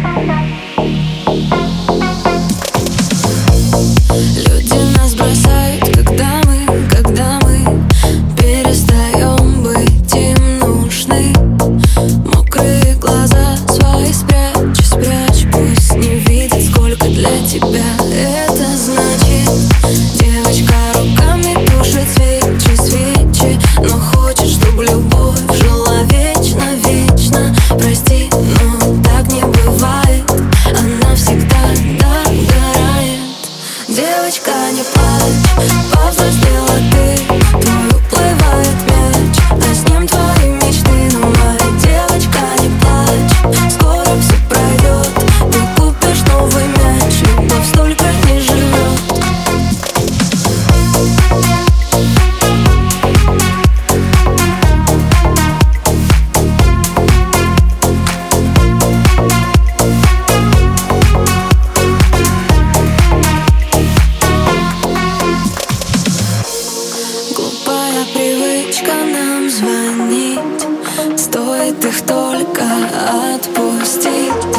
Люди нас бросают, когда мы перестаем быть им нужны. Мокрые глаза свои спрячь, спрячь, пусть не видит, сколько для тебя это значит. Девочка руками тушит свечи, свечи, но хочет, чтобы любовь жила вечно, вечно. Прости, но так не бывает, она всегда догорает. Девочка, не плачь, повзрослела ты, твой уплывает мяч, а с ним твои мечты. Но моя девочка, не плачь, скоро все пройдет, ты купишь новый мяч, любовь столько не живет. Глупая привычка нам звонить, стоит их только отпустить.